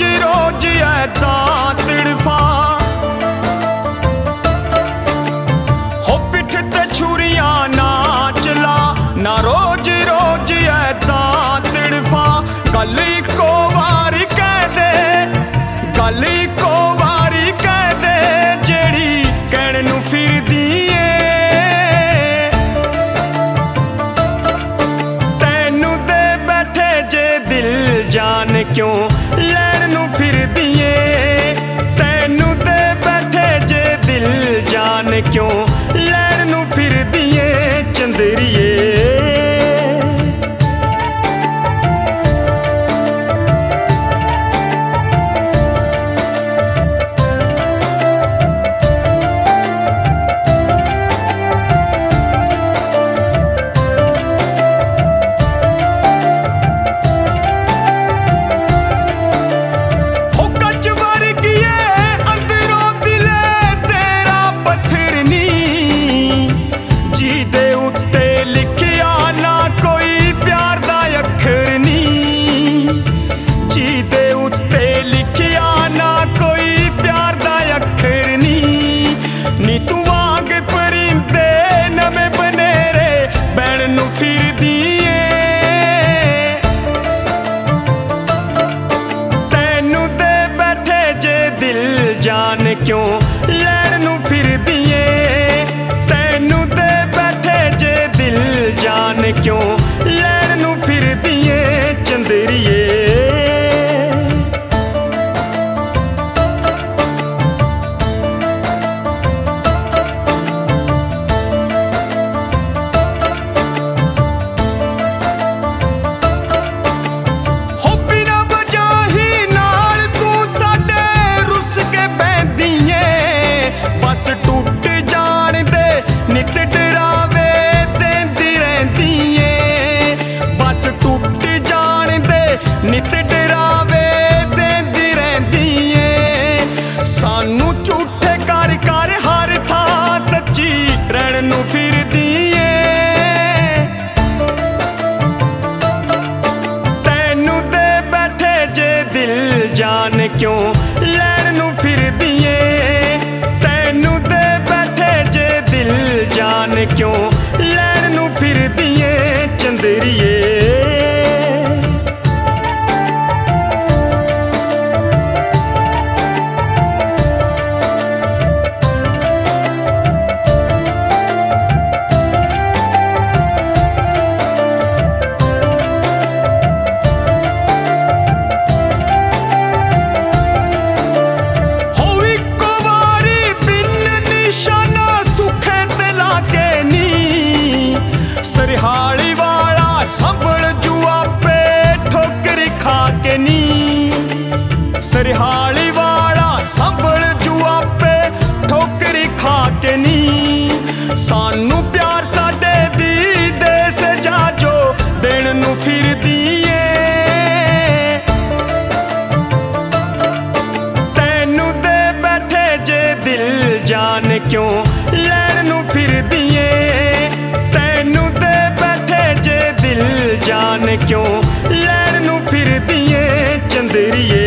रोज ऐदां तड़फा हो पिठ ते छुरियां ना चला ना रोज रोज ऐदां तड़फा गल इको वारी कह दे गल इको वारी कह दे जेड़ी कहण नूं फिरदी जान क्यों लैण नूं फिरदी ऐ तैनू ते बैठे जे दिल जान क्यों लैण नूं फिरदी ऐ चंदरिए जान क्यों लैण नूं फिरदी ऐ तैनू ते बैठे जे दिल जान क्यों लैण नूं फिरदी ऐ चंदरिए नित डरावे देंदी रहंदी ऐ बस टुट जाण दे नित डरावे देंदी रहंदी ऐ सानू झूठे कर कर हर थां सच्ची रहण नूं फिरदी ऐ तैनू दे बैठे जे दिल जान क्यों लैण नूं फिरदी ऐ तैनू दे बैठे जे दिल जान क्यों लैण नूं फिरदी ऐ चंदरिए सरहाली वाला संभल जुआ पे ठोकर खा के नी सरहाली वाला संभल जुआ पे ठोकर खा के नी सानू प्यार साडे दी दे सजा जो देण नूं फिरदी ऐ तैनू दे बैठे जे दिल जान क्यों लैण नूं फिरदी ऐ तैनू दे बैठे जे दिल जान क्यों लैण नूं फिरदी ऐ चंदरिए